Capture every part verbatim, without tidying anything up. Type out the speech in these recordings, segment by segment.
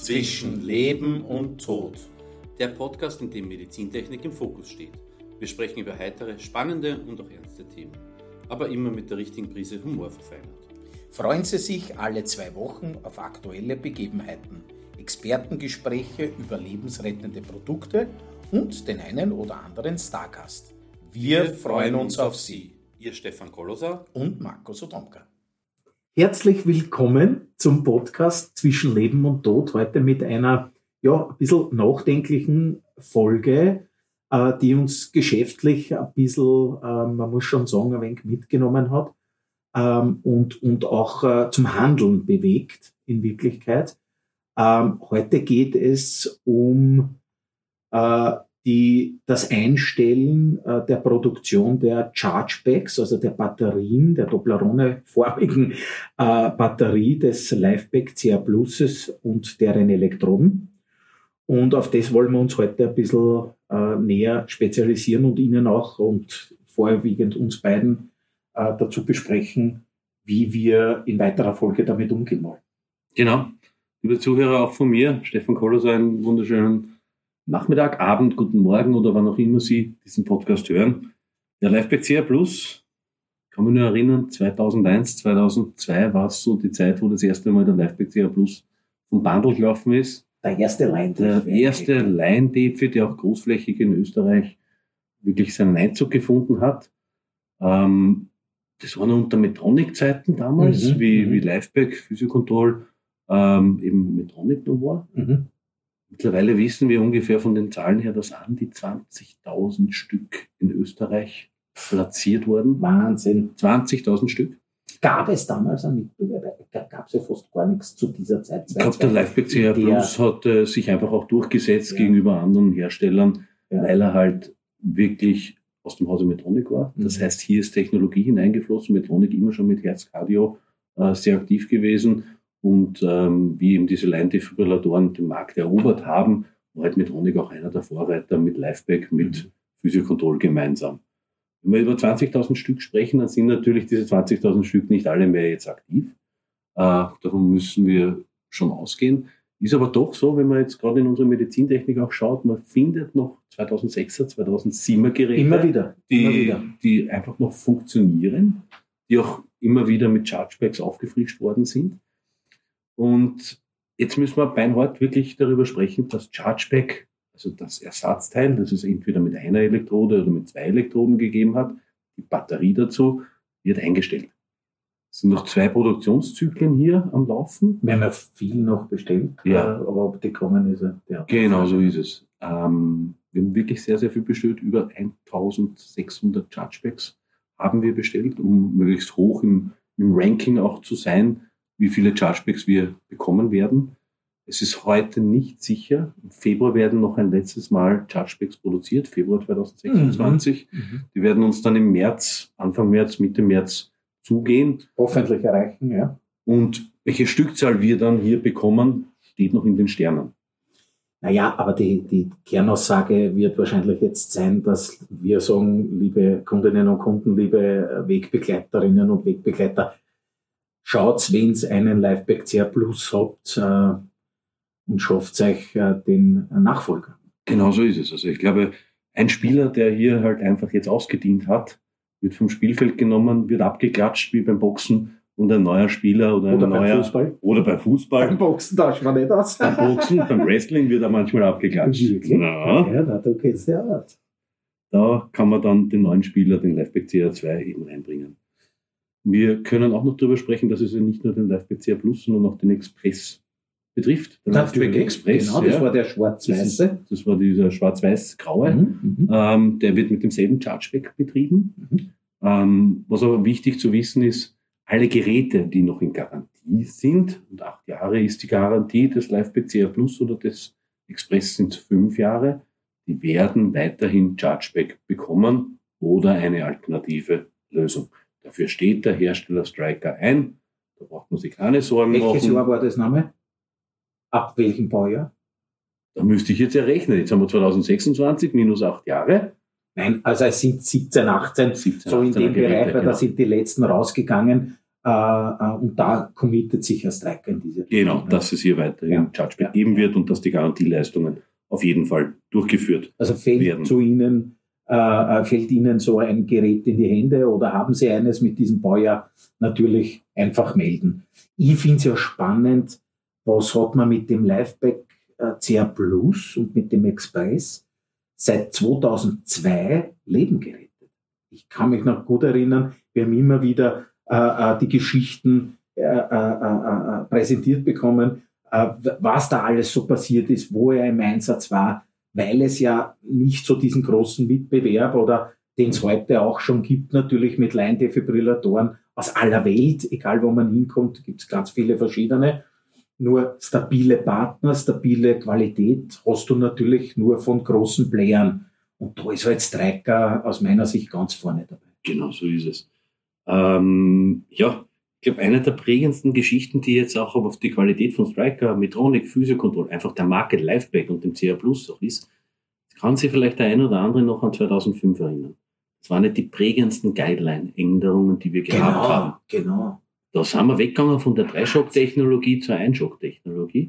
Zwischen Leben und Tod. Der Podcast, in dem Medizintechnik im Fokus steht. Wir sprechen über heitere, spannende und auch ernste Themen, aber immer mit der richtigen Prise Humor verfeinert. Freuen Sie sich alle zwei Wochen auf aktuelle Begebenheiten, Expertengespräche über lebensrettende Produkte und den einen oder anderen Stargast. Wir, Wir freuen uns auf Sie. Ihr Stefan Kolosa und Marco Sodomka. Herzlich willkommen zum Podcast Zwischen Leben und Tod. Heute mit einer ja, ein bisschen nachdenklichen Folge, äh, die uns geschäftlich ein bisschen, äh, man muss schon sagen, ein wenig mitgenommen hat ähm, und, und auch äh, zum Handeln bewegt in Wirklichkeit. Ähm, heute geht es um äh, die, das Einstellen äh, der Produktion der Chargebacks, also der Batterien, der Toblerone-formigen äh, Batterie des LifePack C R Pluses und deren Elektroden. Und auf das wollen wir uns heute ein bisschen äh, näher spezialisieren und Ihnen auch und vorwiegend uns beiden äh, dazu besprechen, wie wir in weiterer Folge damit umgehen wollen. Genau. Liebe Zuhörer, auch von mir, Stefan Kolosa, einen wunderschönen Nachmittag, Abend, guten Morgen oder wann auch immer Sie diesen Podcast hören. Der LifePack C R Plus, kann mich nur erinnern, zweitausendeins, zweitausendzwei war es so die Zeit, wo das erste Mal der LifePack C R Plus vom Bundle gelaufen ist. Der erste Line-Defi. Der erste Line-Defi, der auch großflächig in Österreich wirklich seinen Einzug gefunden hat. Ähm, das war noch unter Medtronic-Zeiten damals, mhm, wie, mhm. wie LifePack, Physiocontrol ähm, eben Medtronic noch war. Mhm. Mittlerweile wissen wir ungefähr von den Zahlen her, dass an die zwanzigtausend Stück in Österreich platziert wurden. Wahnsinn. zwanzigtausend Stück. Gab es damals einen Mitbewerber? Da gab es ja fast gar nichts zu dieser Zeit. Ich glaube, der LifePack C R Plus hat äh, sich einfach auch durchgesetzt ja. gegenüber anderen Herstellern, ja. weil er halt wirklich aus dem Hause Medtronic war. Mhm. Das heißt, hier ist Technologie hineingeflossen. Medtronic immer schon mit Herz-Cardio äh, sehr aktiv gewesen. Und ähm, wie eben diese Line-Defibrillatoren den Markt erobert haben, war halt Medtronic auch einer der Vorreiter mit LifePack, mit Physiocontrol gemeinsam. Wenn wir über zwanzigtausend Stück sprechen, dann sind natürlich diese zwanzigtausend Stück nicht alle mehr jetzt aktiv. Äh, davon müssen wir schon ausgehen. Ist aber doch so, wenn man jetzt gerade in unserer Medizintechnik auch schaut, man findet noch zweitausendsechser, zweitausendsiebener Geräte, immer wieder, die, immer wieder. die einfach noch funktionieren, die auch immer wieder mit Chargebacks aufgefrischt worden sind. Und jetzt müssen wir beinhart wirklich darüber sprechen, dass Chargeback, also das Ersatzteil, das es entweder mit einer Elektrode oder mit zwei Elektroden gegeben hat, die Batterie dazu, wird eingestellt. Es sind noch zwei Produktionszyklen hier am Laufen. Wir haben ja viel noch bestellt, ja. aber ob die kommen, ist ja... Genau, so ist es. Ähm, wir haben wirklich sehr, sehr viel bestellt. Über eintausendsechshundert Chargebacks haben wir bestellt, um möglichst hoch im, im Ranking auch zu sein, wie viele Chargebacks wir bekommen werden. Es ist heute nicht sicher. Im Februar werden noch ein letztes Mal Chargebacks produziert, Februar zweitausendsechsundzwanzig. Mhm. Die werden uns dann im März, Anfang März, Mitte März zugehen. Hoffentlich erreichen, ja. Und welche Stückzahl wir dann hier bekommen, steht noch in den Sternen. Naja, aber die, die Kernaussage wird wahrscheinlich jetzt sein, dass wir sagen, liebe Kundinnen und Kunden, liebe Wegbegleiterinnen und Wegbegleiter, schaut, wenn ihr einen LifePack C R Plus habt äh, und schafft euch äh, den Nachfolger. Genau so ist es. Also ich glaube, ein Spieler, der hier halt einfach jetzt ausgedient hat, wird vom Spielfeld genommen, wird abgeklatscht wie beim Boxen und ein neuer Spieler oder, oder ein beim neuer... Fußball. Oder beim Fußball. Beim Boxen tauscht man nicht aus. Beim Boxen, beim Wrestling wird er manchmal abgeklatscht. Wirklich? Ja, ja da, da geht's ja aus. Da kann man dann den neuen Spieler, den LifePack C R zwei, eben reinbringen. Wir können auch noch darüber sprechen, dass es ja nicht nur den LifePack C R Plus, sondern auch den Express betrifft. Der LifePack Express. Genau, das ja, war der schwarz-weiße. Das, das war dieser schwarz-weiß-graue. Mhm, ähm, der wird mit demselben Chargeback betrieben. Mhm. Ähm, was aber wichtig zu wissen ist, alle Geräte, die noch in Garantie sind, und acht Jahre ist die Garantie des LifePack C R Plus oder des Express sind fünf Jahre, die werden weiterhin Chargeback bekommen oder eine alternative Lösung. Dafür steht der Hersteller Stryker ein. Da braucht man sich keine Sorgen machen. Welches Jahr war das Name? Ab welchem Baujahr? Da müsste ich jetzt ja rechnen. Jetzt haben wir zweitausendsechsundzwanzig minus acht Jahre. Nein, also es sind siebzehn, achtzehn, siebzehn, so in dem Geräte, Bereich, weil genau. da sind die letzten rausgegangen. Äh, äh, und da committet sich ein Stryker in diese Richtung. Genau, dass es hier weiter ja. im Chargeback ja. geben wird und dass die Garantieleistungen auf jeden Fall durchgeführt also fällt werden. Zu Ihnen, äh, fällt Ihnen so ein Gerät in die Hände oder haben Sie eines mit diesem Baujahr? Natürlich einfach melden. Ich finde es ja spannend, was hat man mit dem Liveback äh, C R Plus und mit dem Express seit zweitausendzwei Leben gerettet. Ich kann mich noch gut erinnern, wir haben immer wieder äh, die Geschichten äh, äh, äh, präsentiert bekommen, äh, was da alles so passiert ist, wo er im Einsatz war, weil es ja nicht so diesen großen Wettbewerb oder den es heute auch schon gibt, natürlich mit Laiendefibrillatoren aus aller Welt, egal wo man hinkommt, gibt es ganz viele verschiedene. Nur stabile Partner, stabile Qualität hast du natürlich nur von großen Playern. Und da ist halt Stryker aus meiner Sicht ganz vorne dabei. Genau, so ist es. Ähm, ja, ich glaube, eine der prägendsten Geschichten, die jetzt auch auf die Qualität von Stryker, Medtronic, Physio-Control, einfach der Marke Liveback und dem C R Plus auch ist, kann sich vielleicht der ein oder andere noch an zweitausendfünf erinnern. Das waren nicht die prägendsten Guideline-Änderungen, die wir gehabt genau, haben. Genau. Da sind wir weggegangen von der Dreischock-Technologie zur Einschock-Technologie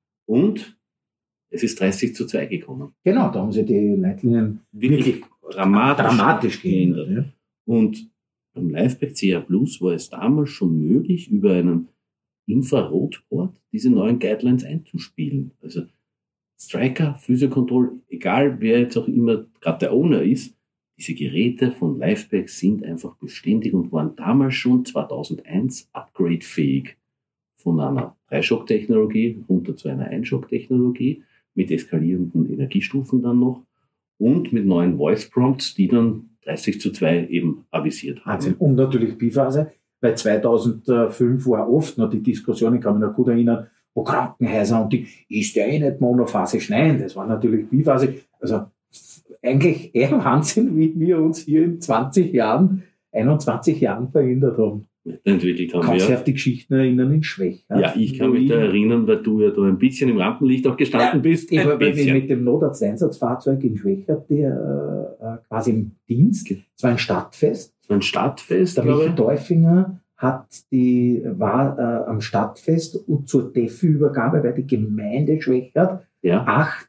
und es ist dreißig zu zwei gekommen. Genau, da haben sie die Leitlinien wirklich, wirklich dramatisch, dramatisch geändert. Ja. Und beim Liveback C R Plus war es damals schon möglich, über einen Infrarotport diese neuen Guidelines einzuspielen. Also Stryker, Physio-Control, egal wer jetzt auch immer gerade der Owner ist, diese Geräte von Liveback sind einfach beständig und waren damals schon zweitausendeins upgradefähig von einer Dreischock-Technologie runter zu einer Einschock-Technologie mit eskalierenden Energiestufen dann noch und mit neuen Voice-Prompts, die dann dreißig zu zwei eben avisiert haben. Und natürlich Biphase, weil zweitausendfünf war oft noch die Diskussion, ich kann mich noch gut erinnern, wo Krankenhäuser und die, ist der eh nicht monophasisch? Nein, das war natürlich Biphase. Also eigentlich eher Wahnsinn, wie wir uns hier in zwanzig Jahren, einundzwanzig Jahren verändert haben. Entwickelt haben. Kannst du ja. dich auf die Geschichten erinnern in Schwächert? Ja, ich kann mich da erinnern, weil du ja da ein bisschen im Rampenlicht auch gestanden ja, bist. Ich war mit dem Notarzt-Einsatzfahrzeug in Schwächert, der äh, quasi im Dienst. Es war ein Stadtfest. Es war ein Stadtfest, der Michael Teufinger hat die, war äh, am Stadtfest und zur Defi-Übergabe, weil die Gemeinde Schwächert ja. acht,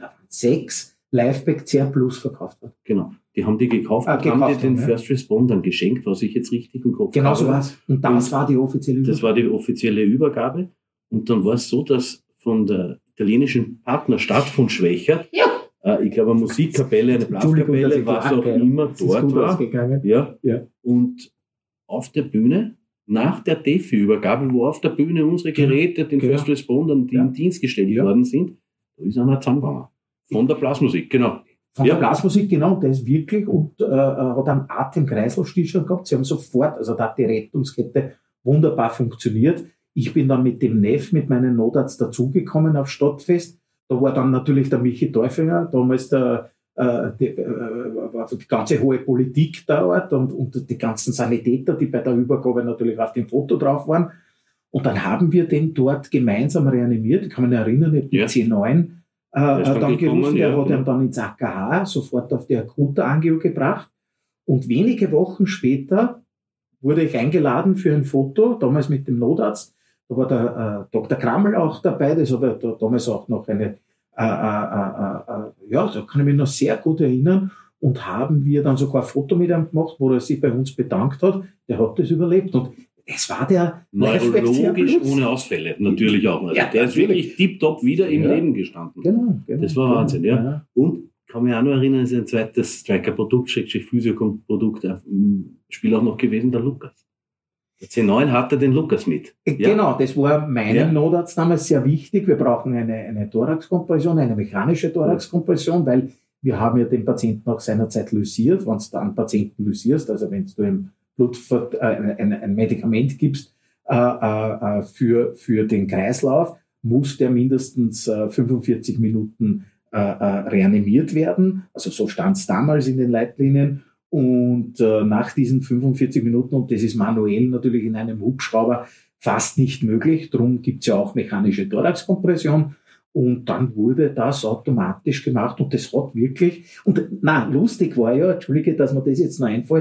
sechs Liveback C R Plus verkauft hat. Genau. Die haben die gekauft ah, und gekauft haben die den haben, First Respondern geschenkt, was ich jetzt richtig im Kopf genau habe. Genau so war's. Und das und war die offizielle Übergabe. Das war die offizielle Übergabe. Und dann war es so, dass von der italienischen Partnerstadt von Schwächert, ja. äh, ich glaube eine Musikkapelle, eine Blaskapelle, was auch immer dort war. Ja. Ja. Und auf der Bühne, nach der Defi-Übergabe, wo auf der Bühne unsere Geräte den genau. First Respondern, die ja. in Dienst gestellt ja. worden sind, da ist einer zusammengegangen. Von der Blasmusik, genau. Von ja. der Blasmusik, genau, der ist wirklich und äh, hat einen Atem-Kreislauf-Stillstand gehabt. Sie haben sofort, also da hat die Rettungskette wunderbar funktioniert. Ich bin dann mit dem Neff, mit meinem Notarzt dazugekommen auf Stadtfest. Da war dann natürlich der Michi Teufinger, damals der, äh, die, äh, die ganze hohe Politik dort und, und die ganzen Sanitäter, die bei der Übergabe natürlich auf dem Foto drauf waren. Und dann haben wir den dort gemeinsam reanimiert. Ich kann mich erinnern, ich habe die ja. C neun Äh, dann, dann gerufen, der ja, hat ihn dann ins A K H sofort auf die akute Angio gebracht und wenige Wochen später wurde ich eingeladen für ein Foto, damals mit dem Notarzt, da war der äh, Doktor Krammel auch dabei, das hat da, damals auch noch eine, äh, äh, äh, ja, da kann ich mich noch sehr gut erinnern und haben wir dann sogar ein Foto mit ihm gemacht, wo er sich bei uns bedankt hat, der hat das überlebt und es war der neurologisch ohne Ausfälle, natürlich auch. Also ja, der ist wirklich tipptopp wieder im ja. Leben gestanden. Genau, genau. Das war Wahnsinn, ja. ja. Und kann mich auch noch erinnern, es ist ein zweites Stryker-Produkt, Physio-Produkt, Spiel auch noch gewesen, der Lukas. Der C neun hatte den Lukas mit. Ja. Genau, das war meinem ja. Notarzt damals sehr wichtig. Wir brauchen eine, eine Thoraxkompression, eine mechanische Thoraxkompression, weil wir haben ja den Patienten auch seinerzeit lysiert. Wenn du da einen Patienten lysierst, also wenn du im Blut äh, ein, ein Medikament gibst äh, äh, für, für den Kreislauf, muss der mindestens äh, fünfundvierzig Minuten äh, äh, reanimiert werden. Also so stand es damals in den Leitlinien. Und äh, nach diesen fünfundvierzig Minuten, und das ist manuell natürlich in einem Hubschrauber fast nicht möglich, darum gibt es ja auch mechanische Thoraxkompression. Und dann wurde das automatisch gemacht und das hat wirklich, und na lustig war ja, entschuldige, dass mir das jetzt noch einfällt,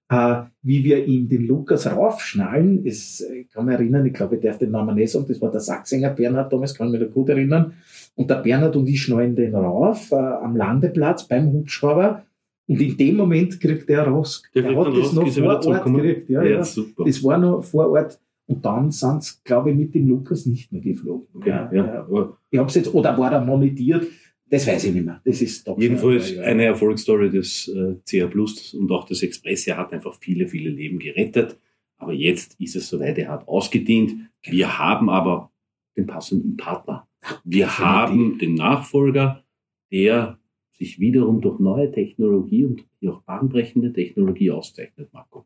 äh, wie wir ihm den Lukas raufschnallen. Es, ich kann mich erinnern, ich glaube, ich darf den Namen nicht sagen, das war der Sachsinger Bernhard damals, kann ich mich da gut erinnern. Und der Bernhard und ich schnallen den rauf äh, am Landeplatz beim Hubschrauber. Und in dem Moment kriegt der raus. Der, der hat das noch vor Ort gekriegt. Ja, ja, ja. Super. Das war noch vor Ort. Und dann sind sie, glaube ich, mit dem Lukas nicht mehr geflogen. Okay, ja, ja. Ja. Ich hab's jetzt, oder war er monitiert? Das weiß ich nicht mehr. Das ist doch jedenfalls ja, ja. eine Erfolgsstory des äh, C R Plus und auch des Express. Er hat einfach viele, viele Leben gerettet. Aber jetzt ist es soweit, er hat ausgedient. Genau. Wir haben aber den passenden Partner. Wir Definitiv. haben den Nachfolger, der sich wiederum durch neue Technologie und auch bahnbrechende Technologie auszeichnet, Marco.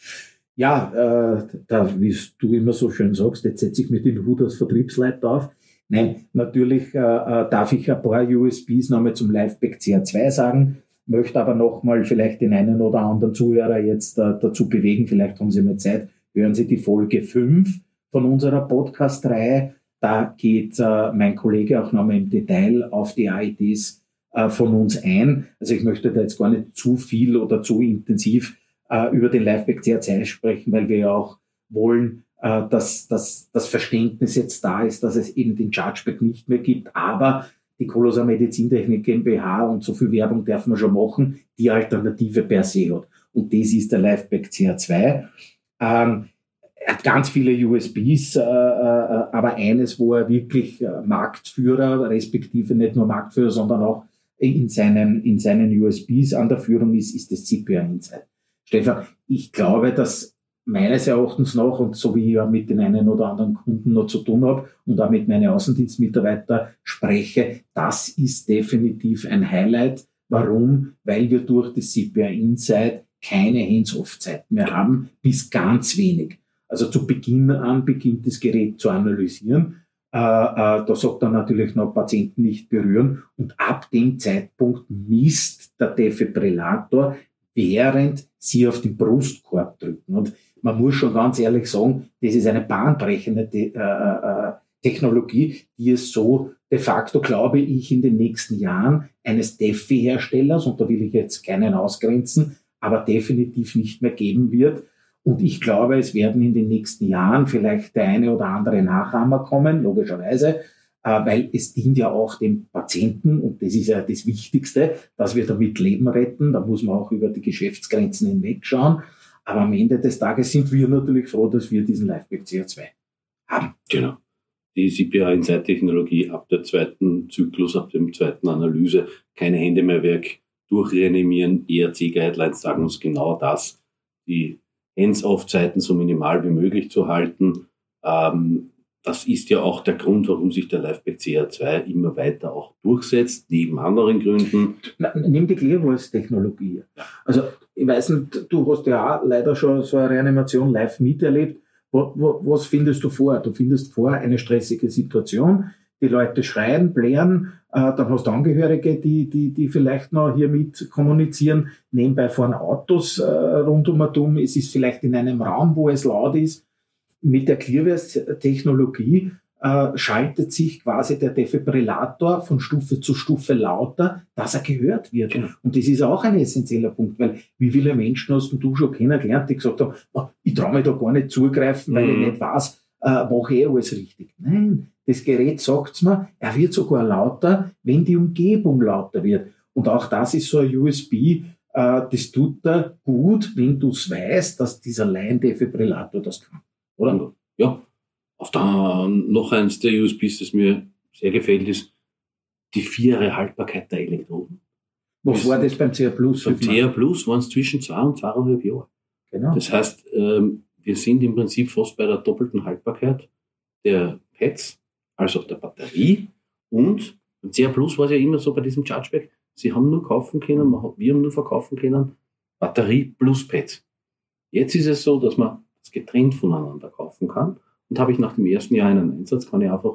Ja, äh, da, wie du immer so schön sagst, jetzt setze ich mir den Hut als Vertriebsleiter auf. Nein, natürlich äh, darf ich ein paar U S Bs nochmal zum Liveback C R zwei sagen, möchte aber nochmal vielleicht den einen oder anderen Zuhörer jetzt äh, dazu bewegen, vielleicht haben Sie mal Zeit, hören Sie die Folge fünf von unserer Podcast-Reihe. Da geht äh, mein Kollege auch nochmal im Detail auf die A I Ds äh, von uns ein. Also ich möchte da jetzt gar nicht zu viel oder zu intensiv äh, über den Liveback C R zwei sprechen, weil wir ja auch wollen, äh, dass, dass das Verständnis jetzt da ist, dass es eben den Chargeback nicht mehr gibt. Aber die Kolosser Medizintechnik GmbH, und so viel Werbung darf man schon machen, die Alternative per se hat. Und das ist der Liveback C R zwei. Ähm, Er hat ganz viele U S Bs, äh, äh, aber eines, wo er wirklich äh, Marktführer, respektive nicht nur Marktführer, sondern auch in seinen, in seinen U S Bs an der Führung ist, ist das C P I Insight. Stefan, ich glaube, dass meines Erachtens noch, und so wie ich ja mit den einen oder anderen Kunden noch zu tun habe und auch mit meinen Außendienstmitarbeitern spreche, das ist definitiv ein Highlight. Warum? Weil wir durch das C P I Insight keine Hands-off-Zeiten mehr haben, bis ganz wenig. Also zu Beginn an beginnt das Gerät zu analysieren. Äh, äh, da sagt er natürlich noch Patienten nicht berühren. Und ab dem Zeitpunkt misst der Defibrillator, während Sie auf den Brustkorb drücken. Und man muss schon ganz ehrlich sagen, das ist eine bahnbrechende De- äh, äh, Technologie, die es so de facto, glaube ich, in den nächsten Jahren eines Defi-Herstellers, und da will ich jetzt keinen ausgrenzen, aber definitiv nicht mehr geben wird. Und ich glaube, es werden in den nächsten Jahren vielleicht der eine oder andere Nachahmer kommen, logischerweise, äh, weil es dient ja auch dem Patienten, und das ist ja das Wichtigste, dass wir damit Leben retten. Da muss man auch über die Geschäftsgrenzen hinwegschauen. Aber am Ende des Tages sind wir natürlich froh, dass wir diesen Liveback C R zwei haben. Genau. Die C P I Insight-Technologie ab der zweiten Zyklus, ab dem zweiten Analyse, keine Hände mehr weg, durchreanimieren. E R C-Guidelines sagen uns genau das, die Hands-off-Zeiten so minimal wie möglich zu halten. Ähm, das ist ja auch der Grund, warum sich der Liveback C R zwei immer weiter auch durchsetzt, neben anderen Gründen. Na, nimm die Clearvoice-Technologie. Also, ich weiß nicht, du hast ja auch leider schon so eine Reanimation live miterlebt. Wo, wo, was findest du vor? Du findest vor eine stressige Situation. Die Leute schreien, blären, äh, dann hast du Angehörige, die, die, die vielleicht noch hier mit kommunizieren. Nebenbei fahren Autos äh, rund um und um. Es ist vielleicht in einem Raum, wo es laut ist. Mit der Clearvoice-Technologie äh, schaltet sich quasi der Defibrillator von Stufe zu Stufe lauter, dass er gehört wird. Genau. Und das ist auch ein essentieller Punkt, weil wie viele Menschen hast du schon kennengelernt, die gesagt haben, oh, ich traue mich da gar nicht zugreifen, weil mhm. ich nicht weiß, äh, mache ich alles richtig. Nein, das Gerät sagt's mir, er wird sogar lauter, wenn die Umgebung lauter wird. Und auch das ist so ein U S B, äh, das tut er gut, wenn du es weißt, dass dieser Laiendefibrillator das kann. Oder? Ja. Auf der, noch eins der U S Bs, das mir sehr gefällt, ist die vierjährige Haltbarkeit der Elektroden. Was das war das beim C R Plus? Beim C R Plus waren es zwischen zwei und zweieinhalb Jahre. Genau. Das heißt, ähm, wir sind im Prinzip fast bei der doppelten Haltbarkeit der Pads, also auch der Batterie. Und beim C R Plus war es ja immer so bei diesem Chargeback, sie haben nur kaufen können, wir haben nur verkaufen können, Batterie plus Pads. Jetzt ist es so, dass man das getrennt voneinander kaufen kann. Und habe ich nach dem ersten Jahr einen Einsatz, kann ich einfach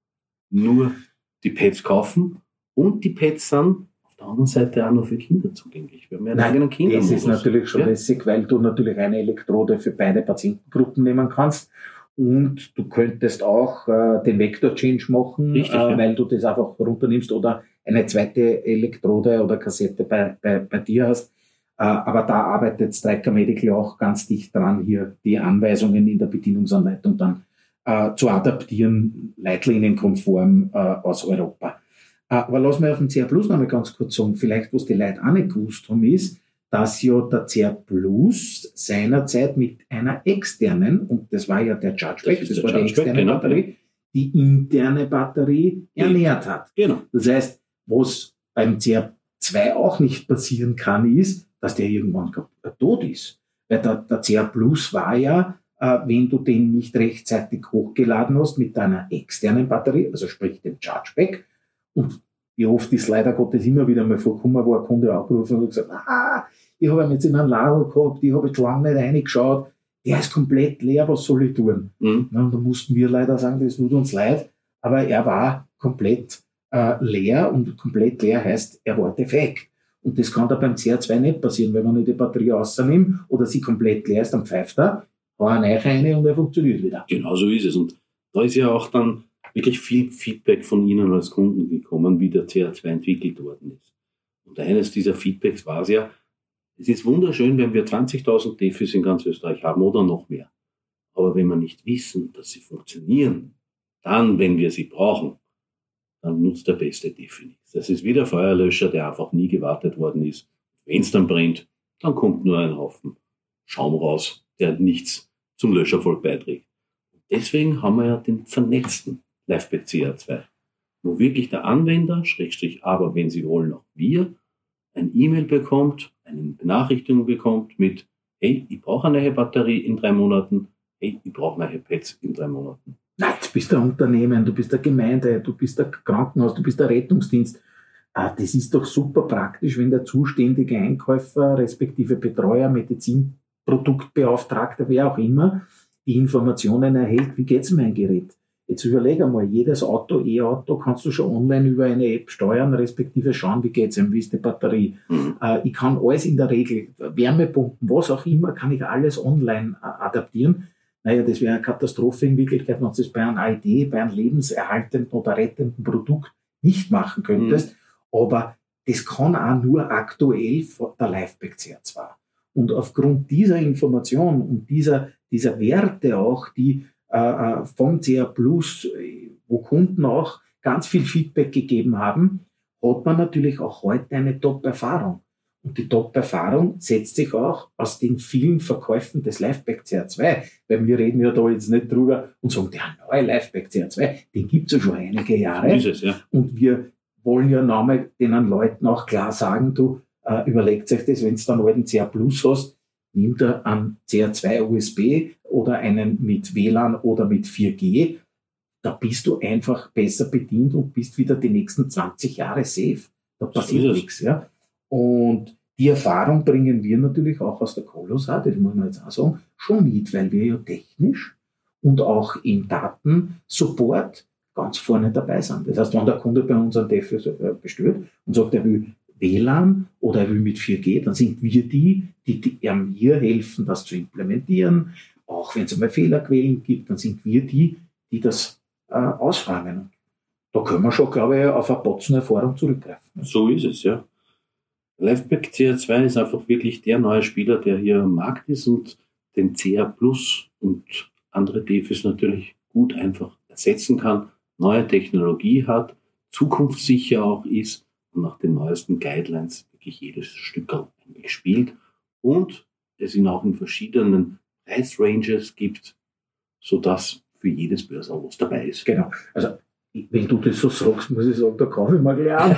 nur die Pads kaufen. Und die Pads sind auf der anderen Seite auch noch für Kinder zugänglich. Wir haben ja einen eigenen Kindermodus. Das ist natürlich schon ja. lässig, weil du natürlich eine Elektrode für beide Patientengruppen nehmen kannst. Und du könntest auch äh, den Vector-Change machen, Richtig, äh, ja. weil du das einfach runternimmst oder eine zweite Elektrode oder Kassette bei, bei, bei dir hast. aber da arbeitet Stryker Medical auch ganz dicht dran, hier die Anweisungen in der Bedienungsanleitung dann äh, zu adaptieren, leitlinienkonform äh, aus Europa. Äh, aber lass mich auf den C R Plus noch mal ganz kurz sagen, vielleicht was die Leute auch nicht gewusst haben, ist, dass ja der C R Plus seinerzeit mit einer externen, und das war ja der Chargeback, das, das war die externe genau, Batterie, die interne Batterie ernährt hat. Genau. Das heißt, was beim C R zwei auch nicht passieren kann, ist, dass der irgendwann tot ist. Weil der, der C R Plus war ja, äh, wenn du den nicht rechtzeitig hochgeladen hast mit deiner externen Batterie, also sprich dem Chargeback, und wie oft ist leider Gottes immer wieder mal vorgekommen, wo ein Kunde angerufen hat und gesagt, ah, ich habe ihn jetzt in einem Lager gehabt, ich habe jetzt schon lange nicht reingeschaut, der ist komplett leer, was soll ich tun? Mhm. Na, und da mussten wir leider sagen, das tut uns leid, aber er war komplett äh, leer, und komplett leer heißt, er war defekt. Und das kann da beim C R zwei nicht passieren, wenn man nicht die Batterie rausnimmt oder sie komplett leer ist, dann pfeift er, hau eine neue rein und er funktioniert wieder. Genau so ist es. Und da ist ja auch dann wirklich viel Feedback von Ihnen als Kunden gekommen, wie der C R zwei entwickelt worden ist. Und eines dieser Feedbacks war es ja, es ist wunderschön, wenn wir zwanzigtausend Defis in ganz Österreich haben oder noch mehr. Aber wenn wir nicht wissen, dass sie funktionieren, dann, wenn wir sie brauchen, dann nutzt der beste Defi nichts. Das ist wie der Feuerlöscher, der einfach nie gewartet worden ist. Wenn es dann brennt, dann kommt nur ein Haufen Schaum raus, der nichts zum Löscherfolg beiträgt. Deswegen haben wir ja den vernetzten LivePack C R zwei, wo wirklich der Anwender, Schrägstrich, aber wenn Sie wollen, auch wir, ein E-Mail bekommt, eine Benachrichtigung bekommt mit, hey, ich brauche eine neue Batterie in drei Monaten, hey, ich brauche neue Pads in drei Monaten. Nein, du bist ein Unternehmen, du bist eine Gemeinde, du bist ein Krankenhaus, du bist der Rettungsdienst. Das ist doch super praktisch, wenn der zuständige Einkäufer, respektive Betreuer, Medizinproduktbeauftragter, wer auch immer, die Informationen erhält, wie geht's mein Gerät? Jetzt überlege einmal, jedes Auto, E-Auto kannst du schon online über eine App steuern, respektive schauen, wie geht's ihm, wie ist die Batterie. Mhm. Äh, ich kann alles in der Regel, Wärmepumpen, was auch immer, kann ich alles online äh, adaptieren. Naja, das wäre eine Katastrophe in Wirklichkeit, wenn du das bei einer I D, bei einem lebenserhaltenden oder rettenden Produkt nicht machen könntest. Mhm. Aber das kann auch nur aktuell der LivePack C R zwei. Und aufgrund dieser Information und dieser, dieser Werte auch, die äh, vom C R Plus, wo Kunden auch ganz viel Feedback gegeben haben, hat man natürlich auch heute eine Top-Erfahrung. Und die Top-Erfahrung setzt sich auch aus den vielen Verkäufen des LivePack C R zwei, weil wir reden ja da jetzt nicht drüber und sagen, der neue LivePack C R zwei, den gibt's ja schon einige Jahre. Ist es, ja. Und wir wollen ja nochmal den Leuten auch klar sagen, du, äh, überlegt euch das, wenn du einen alten C R Plus hast, nimm da einen C R zwei U S B oder einen mit W L A N oder mit vier G, da bist du einfach besser bedient und bist wieder die nächsten zwanzig Jahre safe. Da passiert so nichts, ja. Und die Erfahrung bringen wir natürlich auch aus der Colosa, das muss man jetzt auch sagen, schon mit, weil wir ja technisch und auch im Datensupport ganz vorne dabei sind. Das heißt, wenn der Kunde bei uns einen Defi bestellt und sagt, er will W L A N oder er will mit vier G, dann sind wir die, die, die ihm hier helfen, das zu implementieren. Auch wenn es einmal Fehlerquellen gibt, dann sind wir die, die das äh, ausräumen. Da können wir schon, glaube ich, auf eine Batzen-Erfahrung zurückgreifen. So ist es, ja. LivePack C R zwei ist einfach wirklich der neue Spieler, der hier am Markt ist und den C R Plus und andere Defis natürlich gut einfach ersetzen kann, neue Technologie hat, zukunftssicher auch ist und nach den neuesten Guidelines wirklich jedes Stück eigentlich spielt und es ihn auch in verschiedenen Preisranges gibt, sodass für jedes Börser was dabei ist. Genau. Also, wenn du das so sagst, muss ich sagen, da kaufe ich mal gleich an.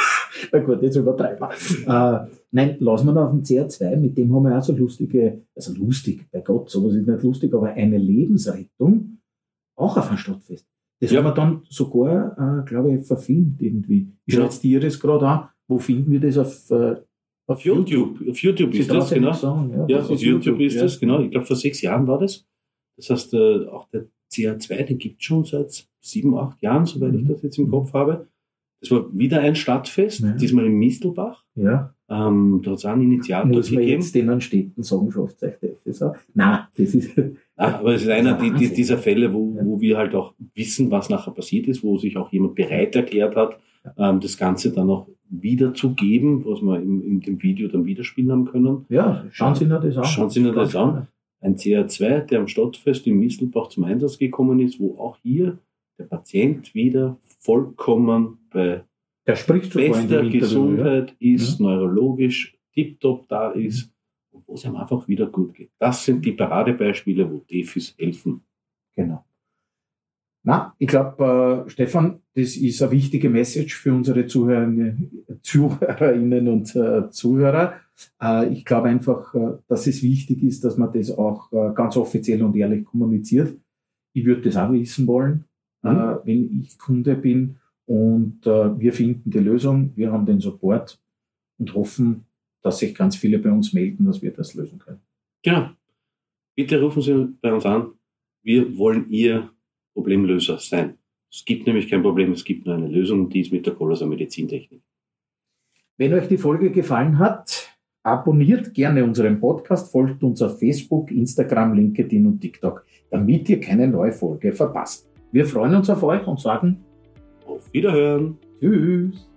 Na gut, jetzt übertreiben wir. Äh, nein, lassen wir noch auf dem C R zwei, mit dem haben wir auch so lustige, also lustig, bei Gott, sowas ist nicht lustig, aber eine Lebensrettung auch auf ein Stadtfest. Das ja. haben wir dann sogar, äh, glaube ich, verfilmt irgendwie. Ich schaue jetzt dir das gerade an, wo finden wir das auf, äh, auf YouTube? YouTube? Auf YouTube ist das, genau. Sagen, ja, ja das auf YouTube, YouTube ist ja. das, genau. Ich glaube, vor sechs Jahren war das. Das heißt, äh, auch der C R zwei, den gibt es schon seit sieben, acht Jahren, soweit mhm. ich das jetzt im Kopf habe. Das war wieder ein Stadtfest, ja. diesmal in Mistelbach. Ja. Ähm, da hat es einen Initiator Muss man gegeben. jetzt den Städten sagen, schafft euch das auch? Nein, das ist... Nein, aber es ist einer die, die, dieser Fälle, wo, ja. wo wir halt auch wissen, was nachher passiert ist, wo sich auch jemand bereit erklärt hat, ähm, das Ganze dann auch wiederzugeben, was wir in, in dem Video dann widerspielen haben können. Ja, schauen Sie sich das an. Schauen Sie sich das an. Ein C A zwei, der am Stadtfest in Mistelbach zum Einsatz gekommen ist, wo auch hier der Patient wieder vollkommen bei der spricht bester Gesundheit ja. ist, ja. neurologisch tiptop da ist und wo es ihm einfach wieder gut geht. Das sind die Paradebeispiele, wo Defis helfen. Genau. Na, ich glaube, äh, Stefan, das ist eine wichtige Message für unsere Zuhörerinnen, Zuhörerinnen und äh, Zuhörer. Äh, ich glaube einfach, äh, dass es wichtig ist, dass man das auch äh, ganz offiziell und ehrlich kommuniziert. Ich würde das auch wissen wollen, mhm. äh, wenn ich Kunde bin. Und äh, wir finden die Lösung, wir haben den Support und hoffen, dass sich ganz viele bei uns melden, dass wir das lösen können. Genau. Bitte rufen Sie bei uns an. Wir wollen Ihr Problemlöser sein. Es gibt nämlich kein Problem, es gibt nur eine Lösung, die ist mit der Kolosser Medizintechnik. Wenn euch die Folge gefallen hat, abonniert gerne unseren Podcast, folgt uns auf Facebook, Instagram, LinkedIn und TikTok, damit ihr keine neue Folge verpasst. Wir freuen uns auf euch und sagen auf Wiederhören. Tschüss.